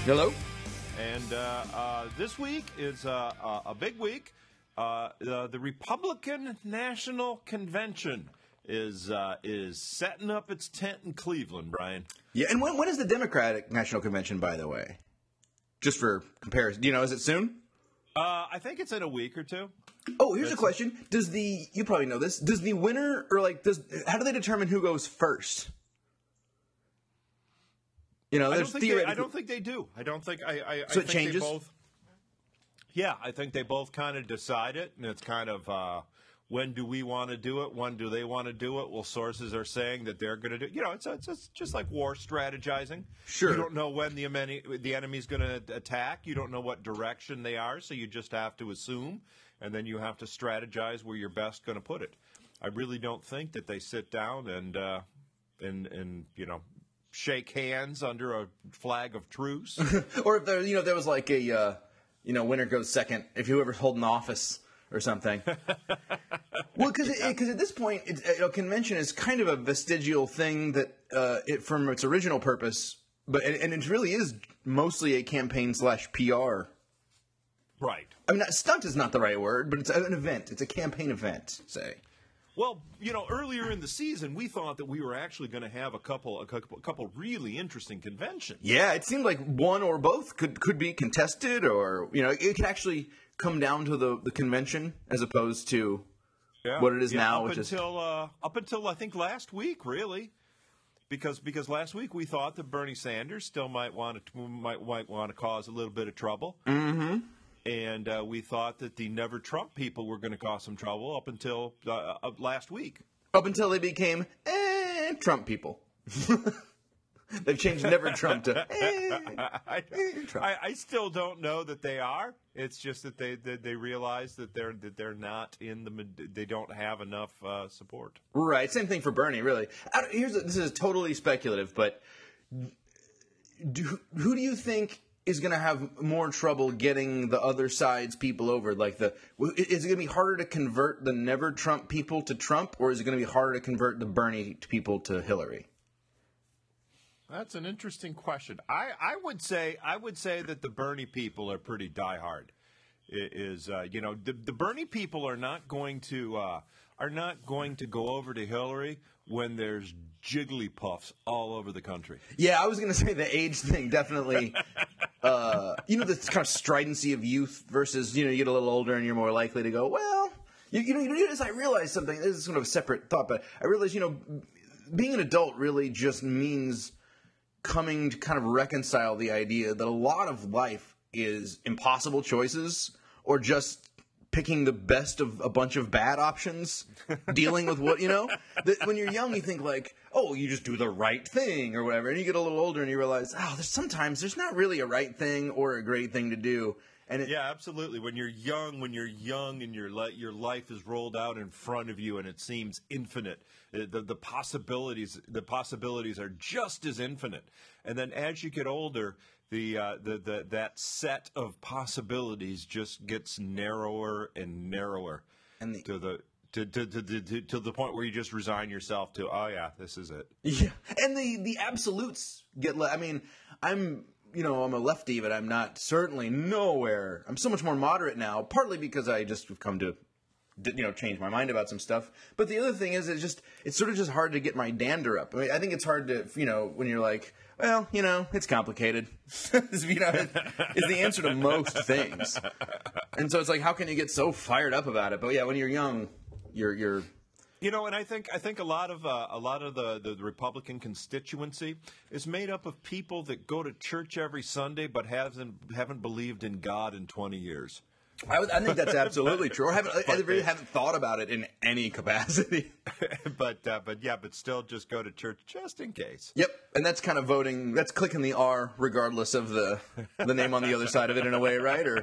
Hello. And this week is a big week. The Republican National Convention is setting up its tent in Cleveland, Brian. Yeah, and when is the Democratic National Convention, by the way? Just for comparison. Do you know, is it soon? I think it's in a week or two. Oh, here's a question. You probably know this, does the winner, or how do they determine who goes first? You know, I don't think they do. I don't think I So it think changes? They both, yeah, I think they both kind of decide it, and it's kind of when do we want to do it? When do they want to do it? Well, sources are saying that they're going to do. You know, it's just like war strategizing. Sure. You don't know when the enemy's going to attack. You don't know what direction they are, so you just have to assume, and then you have to strategize where you're best going to put it. I really don't think that they sit down and shake hands under a flag of truce. Or if there was like a winner goes second if whoever's holding office or something. Well, because at this point, a convention is kind of a vestigial thing that from its original purpose, but it really is mostly a campaign / PR. Right. I mean, stunt is not the right word, but it's an event. It's a campaign event, say. Well, earlier in the season, we thought that we were actually going to have a couple really interesting conventions. Yeah, it seemed like one or both could be contested, or it could actually come down to the convention as opposed to what it is now. Up until I think last week, really, because last week we thought that Bernie Sanders still might want to cause a little bit of trouble. Mm-hmm. And we thought that the Never Trump people were going to cause some trouble up until last week. Up until they became Trump people. They've changed Never Trump to Trump. I still don't know that they are. It's just that they realize that they're not they don't have enough support. Right. Same thing for Bernie, really. This is totally speculative, but who do you think is going to have more trouble getting the other side's people over? Is it going to be harder to convert the Never Trump people to Trump, or is it going to be harder to convert the Bernie people to Hillary? That's an interesting question. I would say that the Bernie people are pretty diehard. The Bernie people are not going to go over to Hillary when there's Jigglypuffs all over the country. Yeah, I was going to say the age thing definitely. The kind of stridency of youth versus you get a little older and you're more likely to go. Well, I realized something. This is sort of a separate thought, but I realized being an adult really just means coming to kind of reconcile the idea that a lot of life is impossible choices or just picking the best of a bunch of bad options, dealing with what, that when you're young, you think like, oh, you just do the right thing or whatever. And you get a little older and you realize, sometimes there's not really a right thing or a great thing to do. And yeah, absolutely. When you're young and your life is rolled out in front of you and it seems infinite, the possibilities are just as infinite. And then as you get older, that set of possibilities just gets narrower and narrower, and to the point where you just resign yourself to, oh yeah, this is it. Yeah, and the absolutes get. I'm a lefty, but I'm not certainly nowhere. I'm so much more moderate now, partly because I just have come to, change my mind about some stuff. But the other thing is, it's sort of just hard to get my dander up. I mean, I think it's hard to, when you're like, well, it's complicated. is the answer to most things. And so it's like, how can you get so fired up about it? But yeah, when you're young, you're. And I think a lot of the Republican constituency is made up of people that go to church every Sunday but haven't believed in God in 20 years. I think that's absolutely true. I really haven't thought about it in any capacity. but still just go to church just in case. Yep, and that's kind of voting. That's clicking the R regardless of the name on the other side of it in a way, right? Or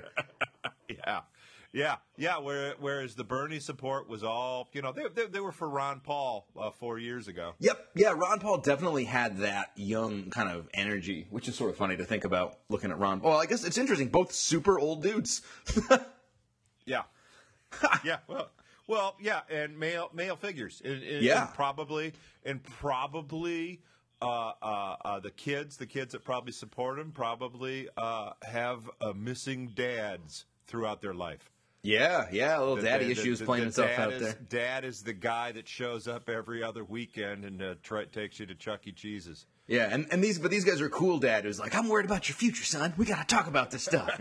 yeah. Whereas the Bernie support was all, they were for Ron Paul 4 years ago. Yep, yeah. Ron Paul definitely had that young kind of energy, which is sort of funny to think about looking at Ron. Well, I guess it's interesting. Both super old dudes. Yeah. Yeah. Well, yeah, and male figures. Yeah. And probably the kids that probably support him probably have missing dads throughout their life. Yeah, a little daddy issues playing itself out there. Dad is the guy that shows up every other weekend and takes you to Chuck E. Cheese's. Yeah, and these guys are cool dad who's like, I'm worried about your future, son. We got to talk about this stuff.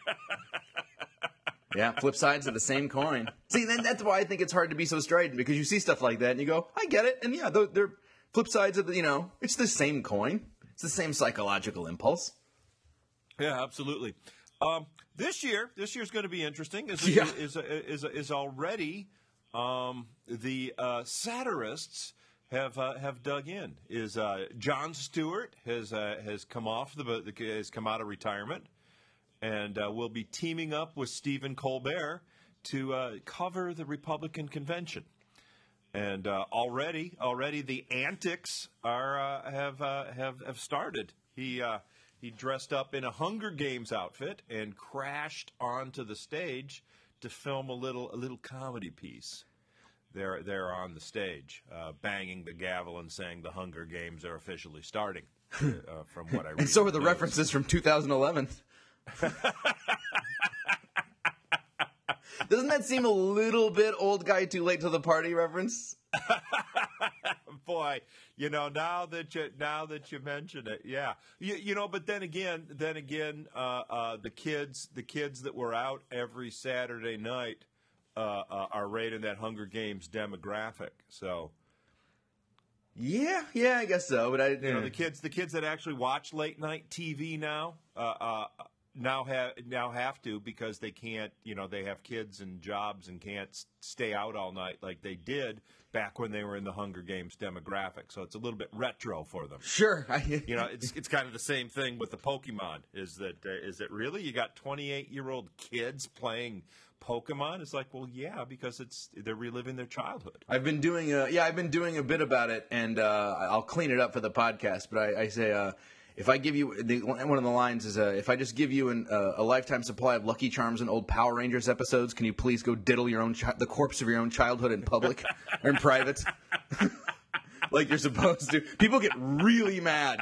Yeah, flip sides of the same coin. See, then that's why I think it's hard to be so strident, because you see stuff like that and you go, I get it. And yeah, they're flip sides of the, it's the same coin. It's the same psychological impulse. Yeah, absolutely. This year's going to be interesting. Is already the satirists have dug in. Jon Stewart has come out of retirement, and will be teaming up with Stephen Colbert to cover the Republican convention. And already the antics have started. He dressed up in a Hunger Games outfit and crashed onto the stage to film a little comedy piece. There on the stage, banging the gavel and saying the Hunger Games are officially starting. From what I read. And so are the references from 2011. Doesn't that seem a little bit old guy too late to the party reference? Boy, now that you mention it, yeah, but then again, the kids that were out every Saturday night are right in that Hunger Games demographic. So, yeah, I guess so. But the kids that actually watch late night TV now have to, because they can't, they have kids and jobs and can't stay out all night like they did back when they were in the Hunger Games demographic. So it's a little bit retro for them. Sure. It's kind of the same thing with the Pokemon. Is it really? You got 28-year-old kids playing Pokemon? It's like, well, yeah, because they're reliving their childhood. I've been doing a bit about it, and I'll clean it up for the podcast. But I say, if I give you one of the lines is, if I just give you a lifetime supply of Lucky Charms and old Power Rangers episodes, can you please go diddle your own the corpse of your own childhood in public or in private, like you're supposed to? People get really mad.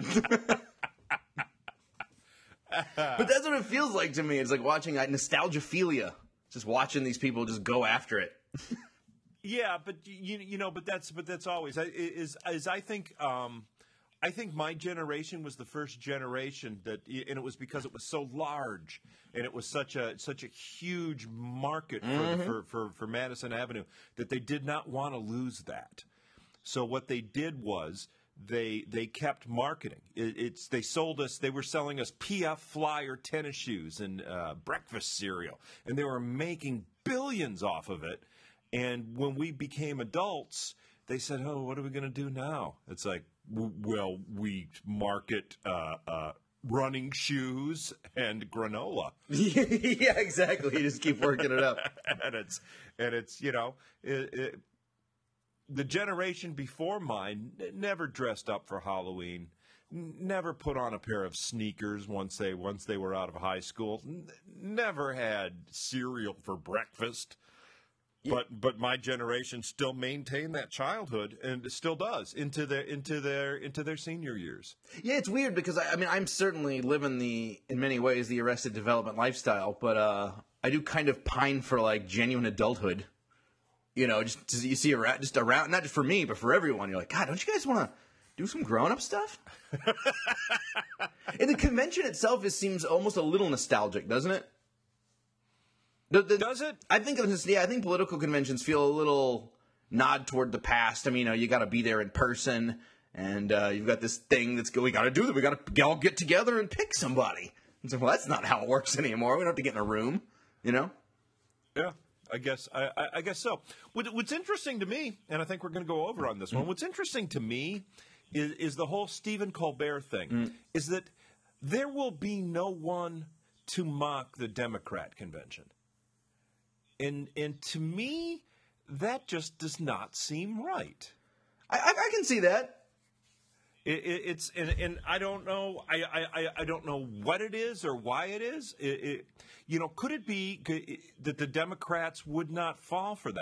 But that's what it feels like to me. It's like watching nostalgiaphilia, just watching these people just go after it. Yeah, but but that's always I think. I think my generation was the first generation and it was because it was so large and it was such a huge market for Madison Avenue that they did not want to lose that. So what they did was they kept marketing. They were selling us PF Flyer tennis shoes and breakfast cereal, and they were making billions off of it. And when we became adults, they said, "Oh, what are we going to do now?" It's like, well, we market running shoes and granola. Yeah, exactly. You just keep working it up, and it's the generation before mine never dressed up for Halloween, never put on a pair of sneakers once they were out of high school, never had cereal for breakfast. But my generation still maintained that childhood, and it still does into their senior years. Yeah, it's weird because I'm certainly living in many ways the Arrested Development lifestyle, but I do kind of pine for like genuine adulthood. Just you see around not just for me but for everyone. You're like, God, don't you guys want to do some grown-up stuff? And the convention itself seems almost a little nostalgic, doesn't it? Does it? I think political conventions feel a little nod toward the past. You got to be there in person, and you've got this thing we got to do that. We got to all get together and pick somebody. And so, well, that's not how it works anymore. We don't have to get in a room, Yeah, I guess so. What's interesting to me, and I think we're going to go over on this one. What's interesting to me is the whole Stephen Colbert thing. Is that there will be no one to mock the Democrat convention. And to me, that just does not seem right. I can see that. It's I don't know. I don't know what it is or why it is. Could it be that the Democrats would not fall for that?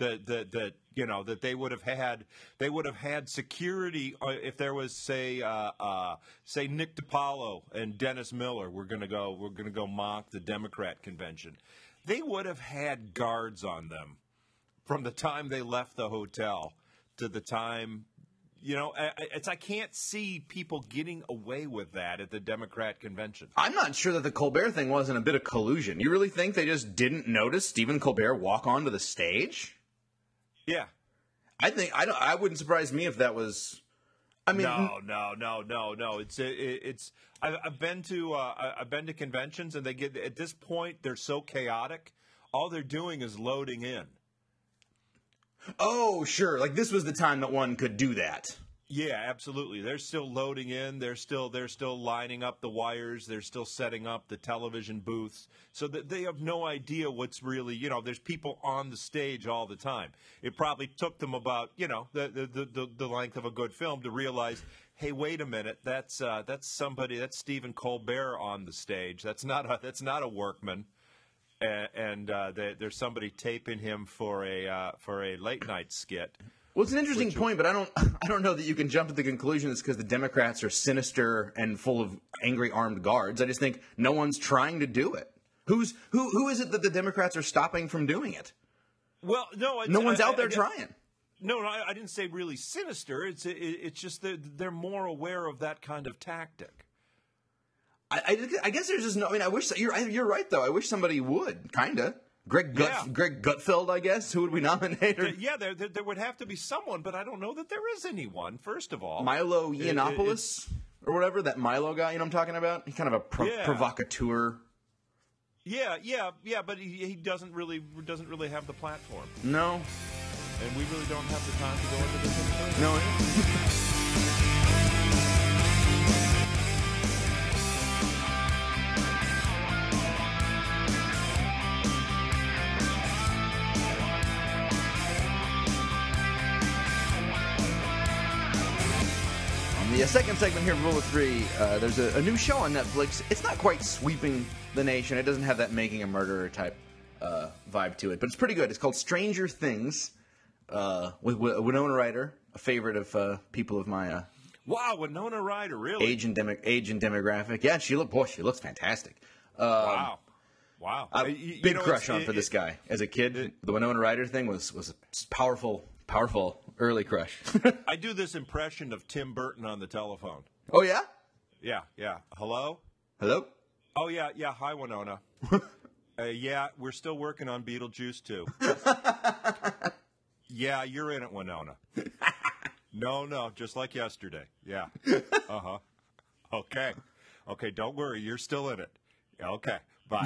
that that they would have had security if there was say Nick DiPaolo and Dennis Miller we're going to go mock the Democrat convention. They would have had guards on them from the time they left the hotel to the time. I can't see people getting away with that at the Democrat convention. I'm not sure that the Colbert thing wasn't a bit of collusion. You really think they just didn't notice Stephen Colbert walk onto the stage? Yeah. I wouldn't surprise me if that was. I mean, no. It's. I've been to conventions, and they get at this point they're so chaotic. All they're doing is loading in. Oh, sure. Like this was the time that one could do that. Yeah, absolutely. They're still loading in. They're still lining up the wires. They're still setting up the television booths. So that they have no idea what's really, there's people on the stage all the time. It probably took them about, the length of a good film to realize, hey, wait a minute, that's Stephen Colbert on the stage. That's not a workman. And there's somebody taping him for a late night skit. Well, it's an interesting point, but I don't know that you can jump to the conclusion it's because the Democrats are sinister and full of angry armed guards. I just think no one's trying to do it. Who is it that the Democrats are stopping from doing it? Well, no one's out there trying. No, I didn't say really sinister. It's just that they're more aware of that kind of tactic. I guess there's just no. I mean, I wish you're right though. I wish somebody would kinda. Greg Gutfeld, I guess. Who would we nominate? There would have to be someone, but I don't know that there is anyone. First of all, Milo Yiannopoulos or whatever, that Milo guy. You know what I'm talking about? He's kind of a provocateur. Yeah, but he doesn't really have the platform. No, and we really don't have the time to go into this. No. The second segment here of Rule of Three, there's a new show on Netflix. It's not quite sweeping the nation. It doesn't have that Making a Murderer type vibe to it, but it's pretty good. It's called Stranger Things with Winona Ryder, a favorite of people of my wow, Winona Ryder, really age and demographic. Yeah, she looks fantastic. Wow. Big crush on this guy as a kid. The Winona Ryder thing was a powerful early crush. I do this impression of Tim Burton on the telephone. Oh, yeah? Yeah. Hello? Oh, yeah. Hi, Winona. Yeah, we're still working on Beetlejuice, too. Yeah, you're in it, Winona. No, just like yesterday. Yeah. Uh-huh. Okay, don't worry. You're still in it. Okay, bye.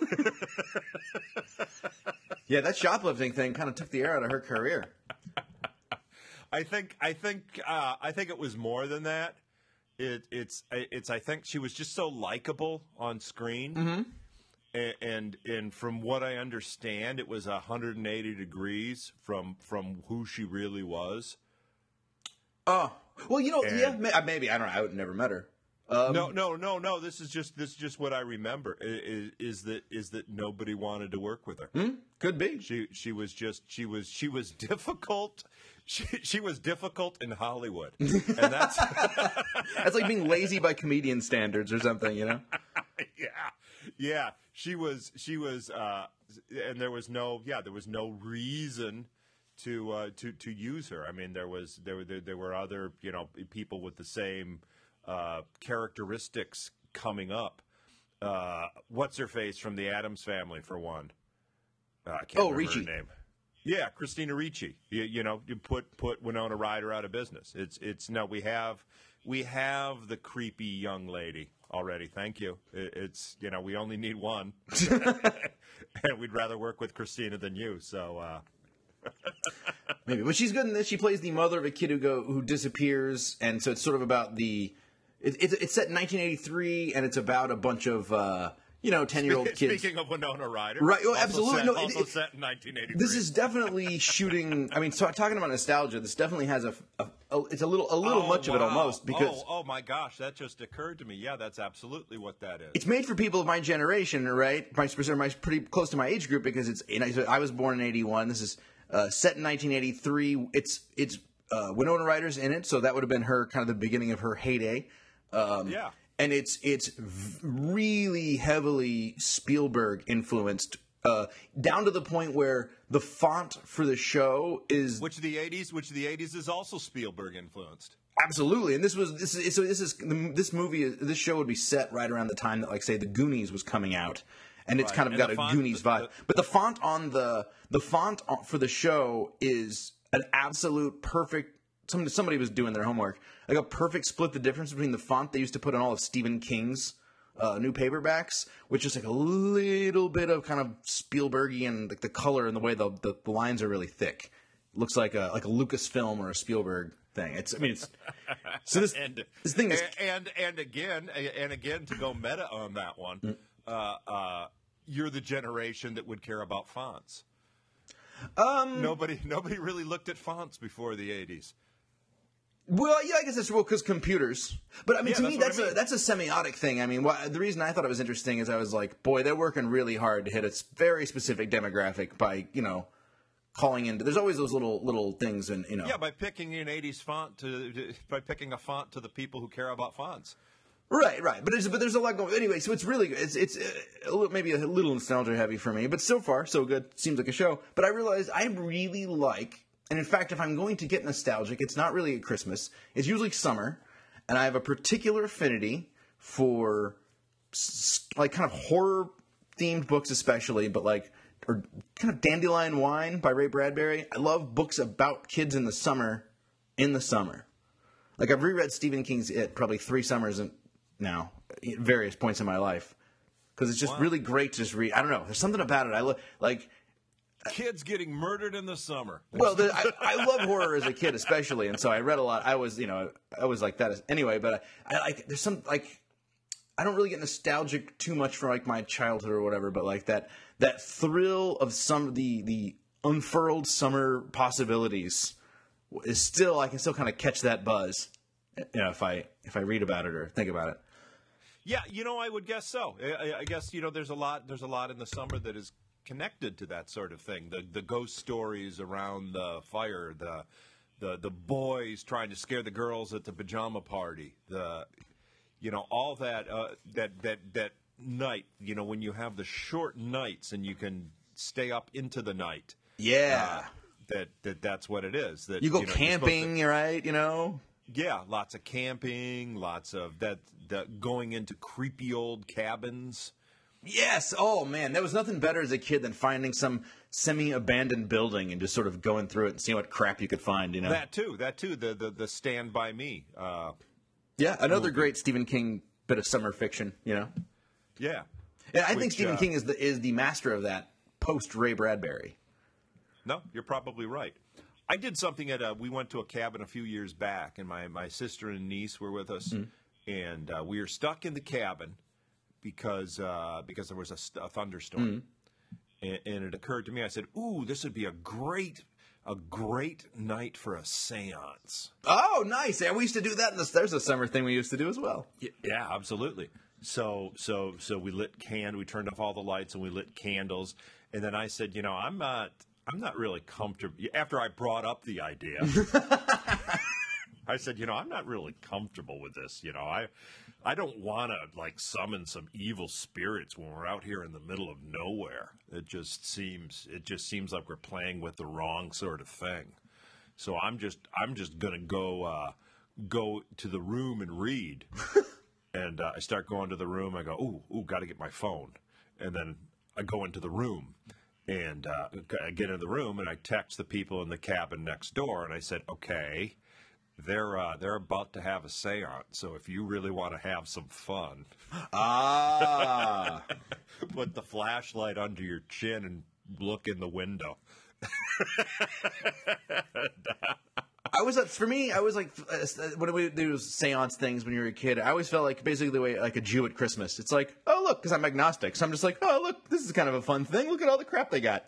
Yeah, that shoplifting thing kind of took the air out of her career. I think it was more than that. It's I think she was just so likable on screen, and from what I understand, it was 180 degrees from who she really was. Oh, well, maybe I don't know. I would never met her. No. This is just what I remember. Is that nobody wanted to work with her? Could be. She was difficult. She was difficult in Hollywood, and that's that's like being lazy by comedian standards or something, you know? Yeah. She was, and there was no reason to use her. I mean, there were other people with the same characteristics coming up. What's her face from the Addams Family, for one? I can't remember Ricci. her name. Yeah, Christina Ricci. You put Winona Ryder out of business. It's no. We have the creepy young lady already. Thank you. It's we only need one, and we'd rather work with Christina than you. So. Maybe, but she's good in this. She plays the mother of a kid who disappears, and so it's sort of about it's set in 1983, and it's about a bunch of 10-year-old kids. Speaking of Winona Ryder, right? Oh, absolutely. Also set in 1983. This is definitely shooting. I mean, so talking about nostalgia, this definitely has it's a little much of it almost because. Oh my gosh, that just occurred to me. Yeah, that's absolutely what that is. It's made for people of my generation, right? My pretty close to my age group because I was born in '81. This is Set in 1983. It's Winona Ryder's in it, so that would have been her kind of the beginning of her heyday. Yeah. And it's really heavily Spielberg influenced, down to the point where the font for the show is Which of the 80s is also Spielberg influenced. absolutely. And this show would be set right around the time that, like, say, the Goonies was coming out, and it's Right. kind of And got the a font- Goonies vibe. But the font for the show is an absolute perfect. Somebody was doing their homework, like a perfect split the difference between the font they used to put on all of Stephen King's new paperbacks, which is like a little bit of kind of Spielbergy and like the color and the way the lines are really thick. Looks like a Lucasfilm or a Spielberg thing. It's so this thing is and again to go meta on that one. You're the generation that would care about fonts. Nobody really looked at fonts before the 80s. Well, yeah, I guess that's because computers. But I mean, Yeah, to me, that's what I mean. that's a semiotic thing. I mean, the reason I thought it was interesting is I was like, boy, they're working really hard to hit a very specific demographic by calling into. There's always those little things, and Yeah, by picking an 80s font by picking a font to the people who care about fonts. Right. But there's a lot going. Anyway, so it's really it's maybe a little nostalgia heavy for me, but so far so good. Seems like a show. But I realized I really like. And in fact, if I'm going to get nostalgic, it's not really at Christmas. It's usually summer, and I have a particular affinity for like kind of horror themed books, especially, but like or kind of Dandelion Wine by Ray Bradbury. I love books about kids in the summer. Like I've reread Stephen King's It probably 3 summers now, at various points in my life, because it's just really great to just read. I don't know. There's something about it. I like. Kids getting murdered in the summer. Well, I love horror as a kid, especially, and so I read a lot. I was like that anyway. But I like there's some like I don't really get nostalgic too much for like my childhood or whatever. But like that thrill of some of the unfurled summer possibilities is still I can still kind of catch that buzz. If I read about it or think about it. Yeah, I would guess so. I guess there's a lot in the summer that is connected to that sort of thing. The ghost stories around the fire, the boys trying to scare the girls at the pajama party, all that that night, when you have the short nights and you can stay up into the night. Yeah. That's what it is. That you go camping, right? Yeah, lots of camping, lots of that going into creepy old cabins. Yes. Oh man, there was nothing better as a kid than finding some semi-abandoned building and just sort of going through it and seeing what crap you could find. That too. The Stand By Me. Yeah, another great Stephen King bit of summer fiction. Yeah. And I think Stephen King is the master of that post Ray Bradbury. No, you're probably right. I did something we went to a cabin a few years back, and my sister and niece were with us, and we were stuck in the cabin because there was a thunderstorm, and it occurred to me. I said, "Ooh, this would be a great night for a séance." Oh, nice! Yeah, we used to do that. There's a summer thing we used to do as well. Yeah, absolutely. So we we turned off all the lights and we lit candles, and then I said, I'm not really comfortable. After I brought up the idea, I said, I'm not really comfortable with this. I don't want to summon some evil spirits when we're out here in the middle of nowhere. It just seems like we're playing with the wrong sort of thing. So I'm just gonna go to the room and read. And I start going to the room. I go, ooh, got to get my phone. And then I go into the room. And I get in the room and I text the people in the cabin next door, and I said, "Okay, they're about to have a séance. So if you really want to have some fun, put the flashlight under your chin and look in the window." I was like when we do seance things when you were a kid, I always felt like basically the way like a Jew at Christmas. It's like, oh look, because I'm agnostic, so I'm just like, oh look, this is kind of a fun thing. Look at all the crap they got.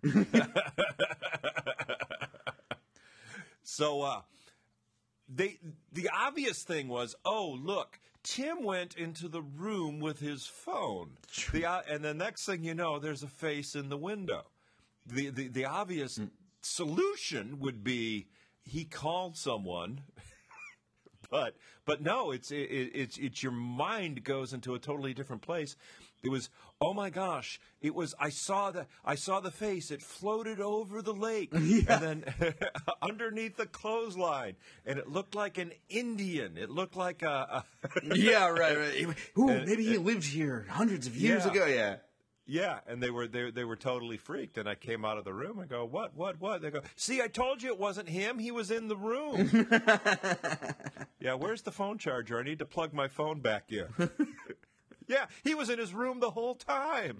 So the obvious thing was, oh look, Tim went into the room with his phone. And the next thing you know, there's a face in the window. The obvious solution would be he called someone. But no, it's your mind goes into a totally different place. It was, oh my gosh, it was, I saw the face, it floated over the lake, and then underneath the clothesline, and it looked like an Indian. It looked like a yeah, right. Ooh, maybe he lived here hundreds of years ago. Yeah. Yeah, and they were totally freaked, and I came out of the room. I go, what? They go, see, I told you it wasn't him. He was in the room. Yeah, where's the phone charger? I need to plug my phone back in. Yeah, he was in his room the whole time.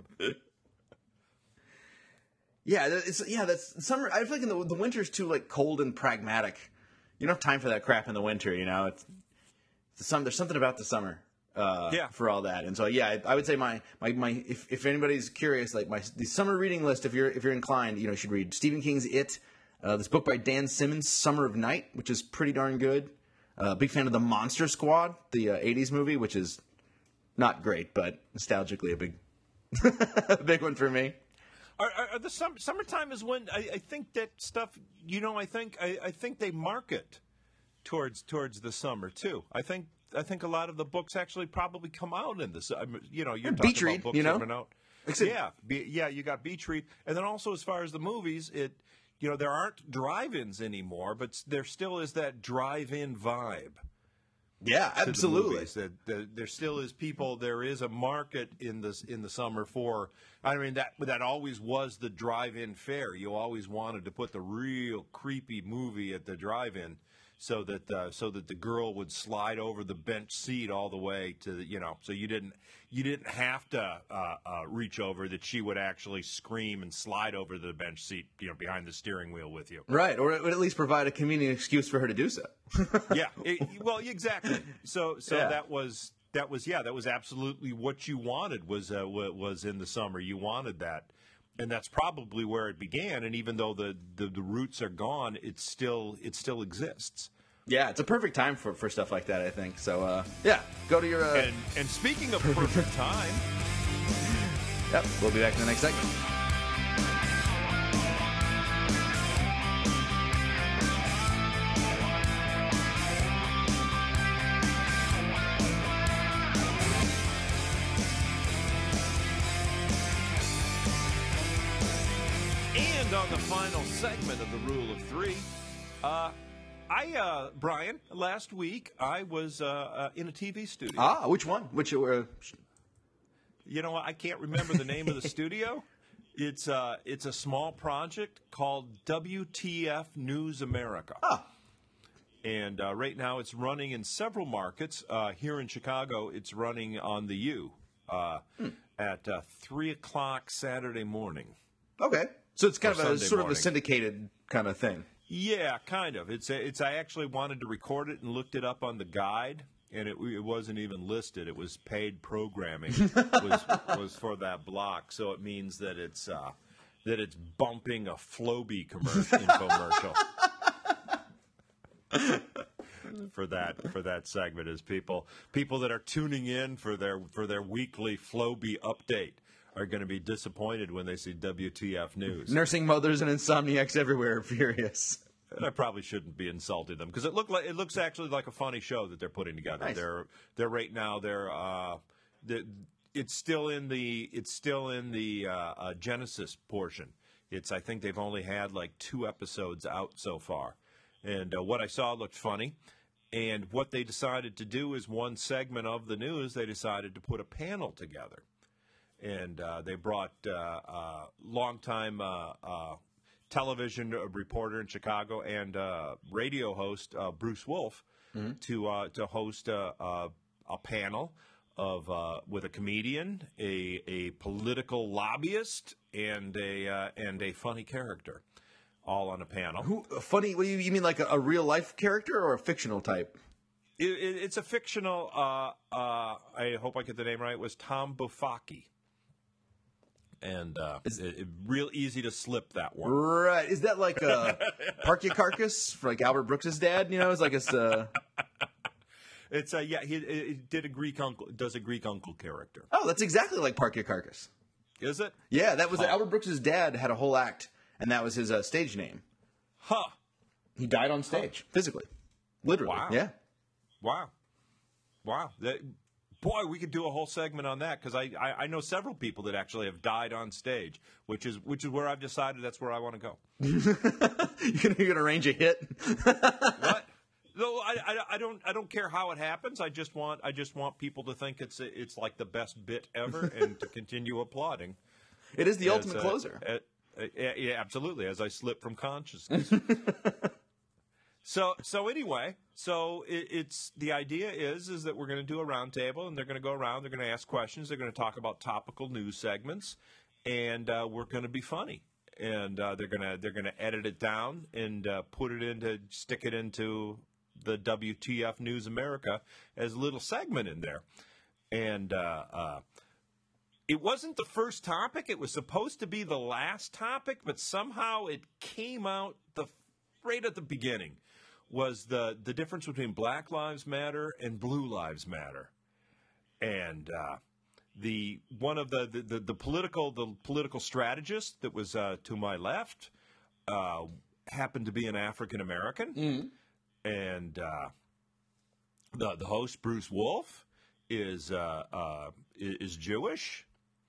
Yeah, that's summer. I feel like in the winter's too like cold and pragmatic. You don't have time for that crap in the winter. You know, it's the summer. There's something about the summer. For all that, and so I would say my if anybody's curious, like the summer reading list, if you're inclined, you should read Stephen King's It, this book by Dan Simmons, Summer of Night, which is pretty darn good. Big fan of the Monster Squad, the '80s movie, which is not great, but nostalgically a big a big one for me. Are the summertime is when I think that stuff. I think they market towards the summer too. I think a lot of the books actually probably come out in this. You're talking Beach about read, books that come out. You got Beach Read, and then also as far as the movies, there aren't drive-ins anymore, but there still is that drive-in vibe. Yeah, absolutely. There still is people. There is a market in the summer for. I mean that always was the drive-in fare. You always wanted to put the real creepy movie at the drive-in. So that the girl would slide over the bench seat all the way to so you didn't have to reach over, that she would actually scream and slide over the bench seat behind the steering wheel with you. Right, or it would at least provide a convenient excuse for her to do so. Yeah, well, exactly. So yeah. that was absolutely what you wanted was in the summer. You wanted that. And that's probably where it began. And even though the roots are gone, it still exists. Yeah, it's a perfect time for stuff like that, I think. So, go to your... And speaking of perfect time... Yep, we'll be back in the next segment. On the final segment of the Rule of Three, Brian, last week I was in a TV studio. Ah, which one? Which? You know what? I can't remember the name of the studio. It's a small project called WTF News America. Ah. And right now it's running in several markets. Here in Chicago, it's running on the U at 3 o'clock Saturday morning. Okay. So it's kind of Sunday sort morning. of a syndicated kind of thing. Yeah, kind of. I actually wanted to record it and looked it up on the guide, and it wasn't even listed. It was paid programming was for that block. So it means that it's bumping a Flowbee infomercial. For that segment is people that are tuning in for their weekly Flowbee update are going to be disappointed when they see WTF News. Nursing mothers and insomniacs everywhere are furious. And I probably shouldn't be insulting them because it looks actually like a funny show that they're putting together. Nice. They're right now it's still in the Genesis portion. I think they've only had like 2 episodes out so far, and what I saw looked funny. And what they decided to do is one segment of the news they decided to put a panel together. And they brought longtime television reporter in Chicago and radio host Bruce Wolf to host a panel with a comedian, a political lobbyist, and a funny character, all on a panel. Who funny? What do you mean, like a real life character or a fictional type? It's a fictional. I hope I get the name right. It was Tom Bufaki. And it's real easy to slip that one. Right. Is that like Park Your Carcass, for like Albert Brooks' dad? It's like it's... he did a Greek uncle, does a Greek uncle character. Oh, that's exactly like Park Your Carcass. Is it? Yeah, that was Albert Brooks' dad had a whole act, and that was his stage name. Huh. He died on stage, physically. Literally. Wow. Yeah. Wow. Boy, we could do a whole segment on that because I know several people that actually have died on stage, which is where I've decided that's where I want to go. You're gonna arrange a hit? What? No, I don't care how it happens. I just want people to think it's like the best bit ever and to continue applauding. It is the ultimate closer. Yeah, absolutely. As I slip from consciousness. So anyway, it's the idea is that we're going to do a roundtable, and they're going to go around. They're going to ask questions. They're going to talk about topical news segments, and we're going to be funny. And they're going to edit it down and stick it into the WTF News America as a little segment in there. And it wasn't the first topic. It was supposed to be the last topic, but somehow it came out right at the beginning. Was the difference between Black Lives Matter and Blue Lives Matter, and one of the political strategist that was to my left happened to be an African American, and the host Bruce Wolf is Jewish.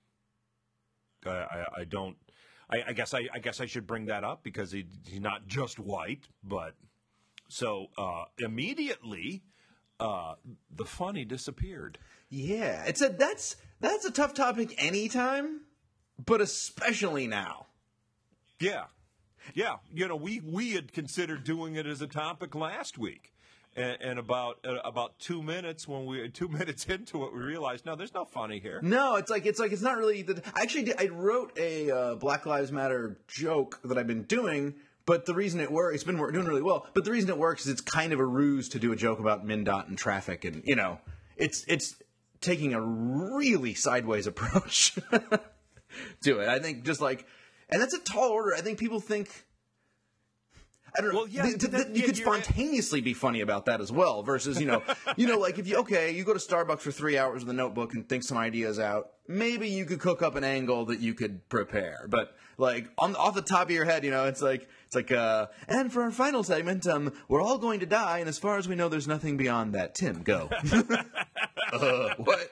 I guess I should bring that up because he's not just white, but. So immediately, the funny disappeared. Yeah, that's a tough topic anytime, but especially now. Yeah. We had considered doing it as a topic last week, and about 2 minutes when 2 minutes into it, we realized no, there's no funny here. No, it's not really. I wrote a Black Lives Matter joke that I've been doing. But the reason it works, it's been doing really well. But the reason it works is it's kind of a ruse to do a joke about MnDOT and traffic, and it's taking a really sideways approach to it. I think and that's a tall order. I think people think. I don't know. Well, yeah, you could spontaneously be funny about that as well. Versus, like if you go to Starbucks for 3 hours with a notebook and think some ideas out, maybe you could cook up an angle that you could prepare. But like off the top of your head, it's like, and for our final segment, we're all going to die, and as far as we know, there's nothing beyond that. Tim, go. What?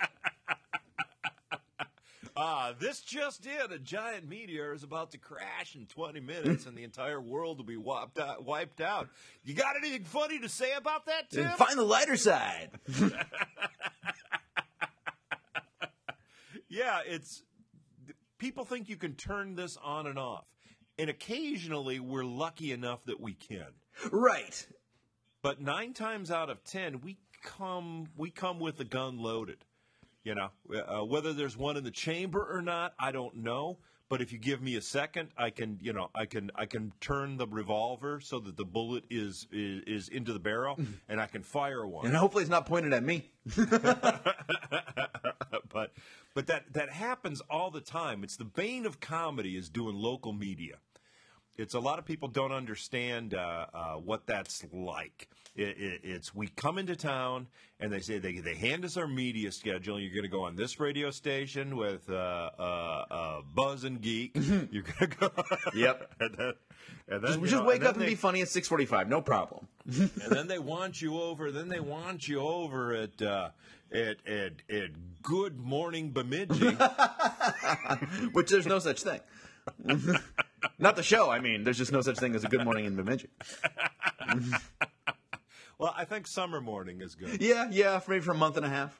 This just in. A giant meteor is about to crash in 20 minutes, and the entire world will be wiped out. You got anything funny to say about that, Tim? Find the lighter side. Yeah, people think you can turn this on and off, and occasionally we're lucky enough that we can. Right. But 9 times out of 10, we come with the gun loaded. Whether there's one in the chamber or not, I don't know. But if you give me a second, I can turn the revolver so that the bullet is into the barrel, and I can fire one. And hopefully, it's not pointed at me. But that happens all the time. It's the bane of comedy is doing local media. It's a lot of people don't understand what that's like. It's we come into town and they say they hand us our media schedule. You're going to go on this radio station with Buzz and Geek. You're going to go. Yep. and then just wake up and be funny at 6:45. No problem. And then they want you over. At Good Morning Bemidji, which there's no such thing. Not the show. I mean, there's just no such thing as a Good Morning in Bemidji. Well, I think Summer Morning is good. Yeah, maybe for a month and a half.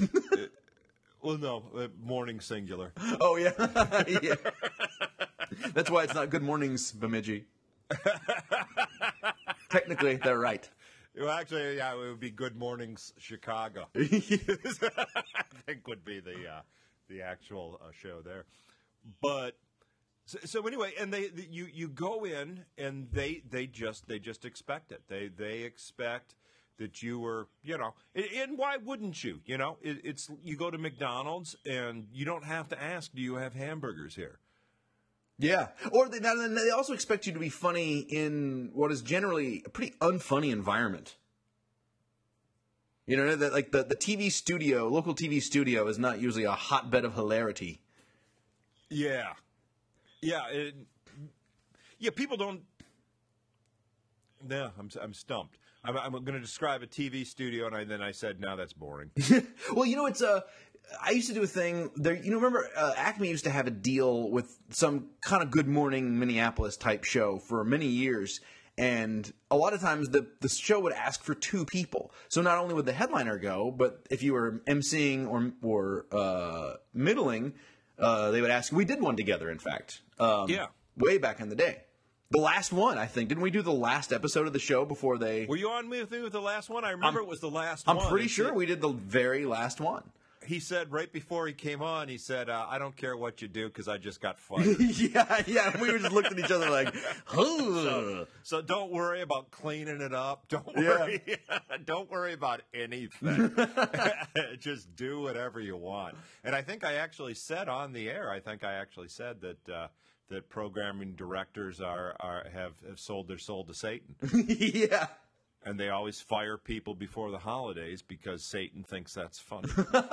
Morning singular. Oh, yeah. Yeah. That's why it's not Good Mornings Bemidji. Technically, they're right. Well, actually, yeah, it would be Good Mornings Chicago. I think would be the actual show there. But so anyway, and you go in and they just expect it. They expect that you were, and why wouldn't you? It's you go to McDonald's and you don't have to ask, do you have hamburgers here? Yeah. Or they also expect you to be funny in what is generally a pretty unfunny environment. That like the TV studio, local TV studio is not usually a hotbed of hilarity. Yeah. Yeah. People don't. No, I'm stumped. I'm going to describe a TV studio, and then I said, no, that's boring. Well, it's I used to do a thing there. Remember Acme used to have a deal with some kind of Good Morning Minneapolis type show for many years, and a lot of times the show would ask for two people. So not only would the headliner go, but if you were emceeing or middling, they would ask. We did one together, in fact. Way back in the day. The last one, I think. Didn't we do the last episode of the show before they... Were you on with me with the last one? I remember it was the last one. I'm pretty sure we did the very last one. He said right before he came on, he said, I don't care what you do because I just got fired. yeah. We were just looking at each other like, so don't worry about cleaning it up. Don't worry. Don't worry about anything. Just do whatever you want. And I think I actually said on the air, that that programming directors have sold their soul to Satan. Yeah. And they always fire people before the holidays because Satan thinks that's funny.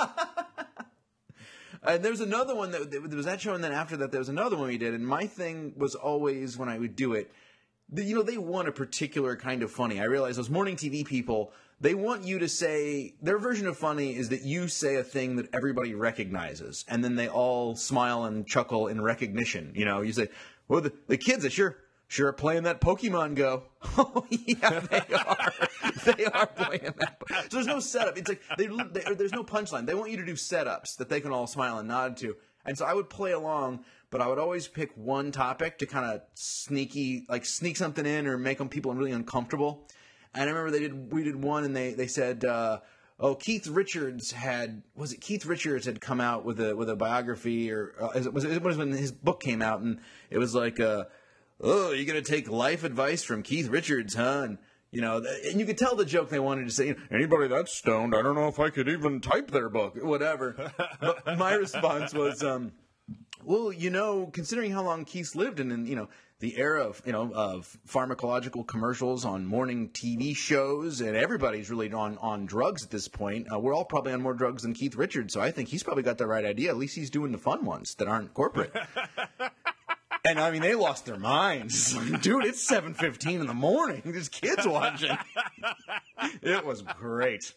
And there was another one there was that show, and then after that there was another one we did. And my thing was always when I would do it, they want a particular kind of funny. I realize those morning TV people, they want you to say, their version of funny is that you say a thing that everybody recognizes, and then they all smile and chuckle in recognition. You say, well, the kids are sure are playing that Pokemon Go. Oh, yeah, they are. They are playing that. So there's no setup. It's like there's no punchline. They want you to do setups that they can all smile and nod to. And so I would play along, but I would always pick one topic to kind of sneak something in or make people really uncomfortable. And I remember we did one, and they said, Keith Richards had come out with a biography, or it was when his book came out, and it was like, you're gonna take life advice from Keith Richards, huh? And and you could tell the joke they wanted to say, anybody that's stoned, I don't know if I could even type their book, whatever. But my response was, considering how long Keith's lived in, the era of pharmacological commercials on morning TV shows, and everybody's really on drugs at this point. We're all probably on more drugs than Keith Richards, so I think he's probably got the right idea. At least he's doing the fun ones that aren't corporate. And I mean, they lost their minds. Dude, it's 7:15 in the morning. There's kids watching. It was great.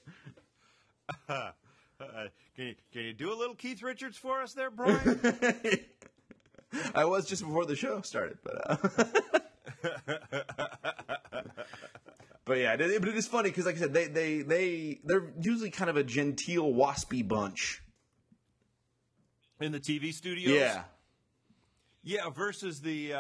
Can you do a little Keith Richards for us there, Brian? I was just before the show started, but but yeah, but it is funny because, like I said, they're usually kind of a genteel, waspy bunch in the TV studios. Yeah. Yeah, versus the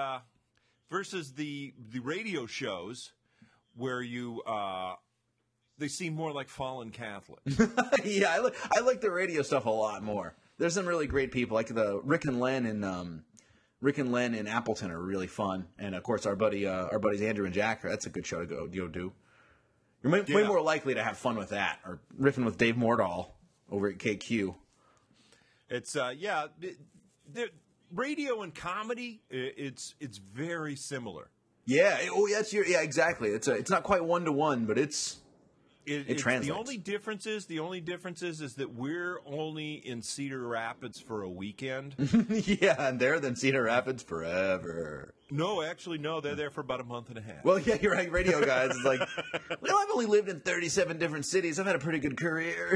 radio shows where they seem more like fallen Catholics. Yeah, I like the radio stuff a lot more. There's some really great people, like the Rick and Len in Appleton are really fun, and of course our buddies Andrew and Jack. That's a good show to go do. You're way more likely to have fun with that, or riffing with Dave Mordahl over at KQ. It's radio and comedy, it's very similar. Yeah. Exactly. It's not quite 1-to-1, but it translates. The only difference is that we're only in Cedar Rapids for a weekend. Yeah, and they're in Cedar Rapids forever. No, actually, no. They're there for about a month and a half. Well, yeah, you're right. Radio guys, it's like, I've only lived in 37 different cities. I've had a pretty good career.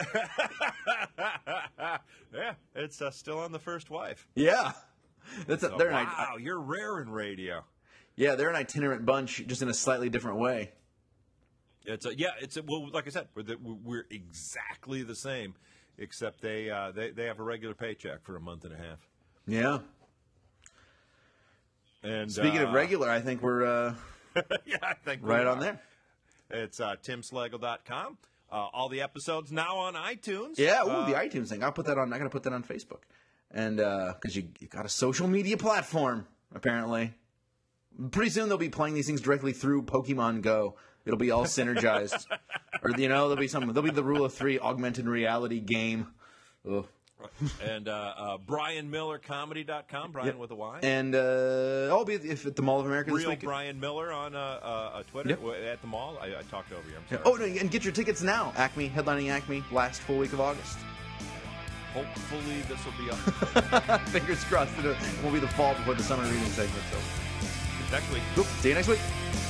Yeah, it's still on the first wife. Yeah. Wow, you're rare in radio. Yeah, they're an itinerant bunch, just in a slightly different way. Well, like I said, we're exactly the same, except they have a regular paycheck for a month and a half. Yeah. And speaking of regular, I think we're yeah, I think right on there. It's timslagle.com. All the episodes now on iTunes. Yeah, the iTunes thing. I gotta put that on Facebook, and because you got a social media platform apparently. Pretty soon they'll be playing these things directly through Pokemon Go. It'll be all synergized, or there'll be the Rule of 3 augmented reality game. Ugh. And BrianMillerComedy.com, Brian with a Y. And I'll be at the Mall of America this week. Real Brian Miller on Twitter at the mall. I talked over you. I'm sorry. Oh, no, and get your tickets now. Acme, headlining Acme, last full week of August. Hopefully this will be up. Fingers crossed it won't be the fall before the summer reading segment's over. Next week. Cool. See you next week.